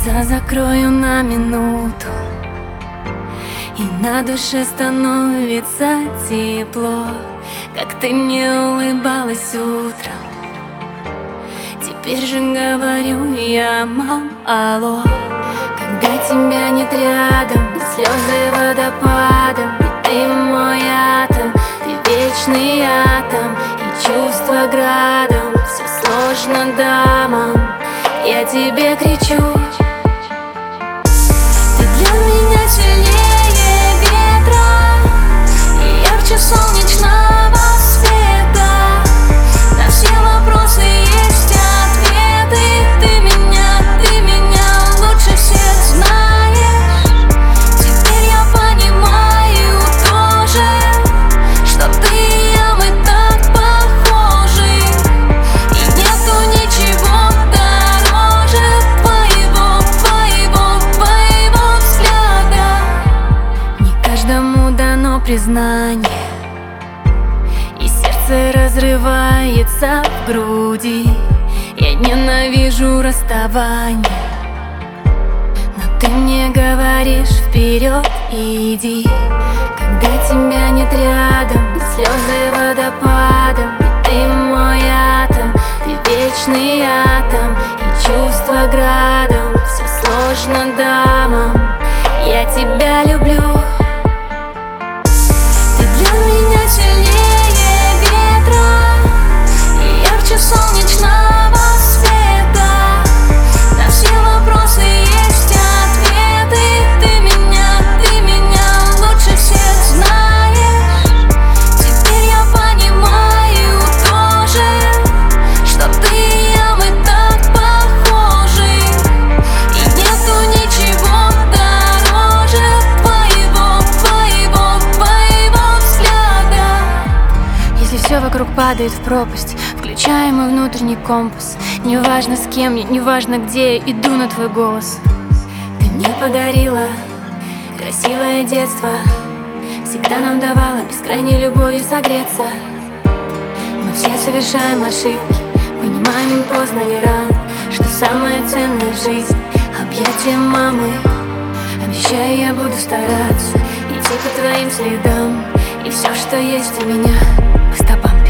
Глаза закрою на минуту, и на душе становится тепло, как ты мне улыбалась утром. Теперь же говорю я, мам, алло. Когда тебя нет рядом, слезы водопадом, и ты мой атом, ты вечный атом, и чувства градом, все сложно дамам, я тебе кричу. Ты для меня сильнее ветра и ярче солнечного света. На все вопросы есть ответы. Ты меня лучше всех знаешь. Теперь я понимаю тоже, что ты и я, мы так похожи, и нету ничего дороже твоего взгляда. Не каждому дано признание, и сердце разрывается в груди. Я ненавижу расставание, но ты мне говоришь: вперед иди. Когда тебя нет рядом, слезы водопадом, и ты мой атом, ты вечный атом, и чувства градом, все сложно дамам, я тебя люблю. Ты для меня сильнее ветра и ярче солнечного света. На все вопросы есть ответы. Ты меня лучше всех знаешь. Теперь я понимаю тоже, что ты и я, мы так похожи, и нету ничего дороже твоего взгляда. Если все вокруг падает в пропасть, включай мой внутренний компас. Неважно с кем я, неважно где, я иду на твой голос. Ты мне подарила красивое детство, всегда нам давала бескрайней любовью согреться. Мы все совершаем ошибки, понимаем поздно или рано, что самое ценное в жизни — объятия мамы. Обещаю, я буду стараться идти по твоим следам, и все, что есть у меня, по стопам